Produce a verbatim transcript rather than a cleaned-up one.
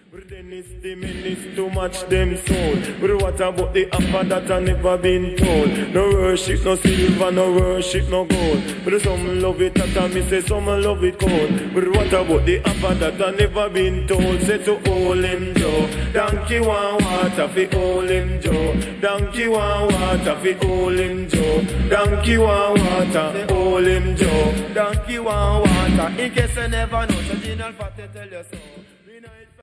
Then it's the minutes to match them soul. But what about the offer that I never been told? No worship, no silver, no worship, no gold. But some love it that I me say some love it cold. But what about the offer that I never been told? Say to all him Joe, donkey want water fi all him Joe. Donkey want water fi all him Joe. Donkey want water all him Joe. Donkey want water. In case you never know, so General Fat tell you so.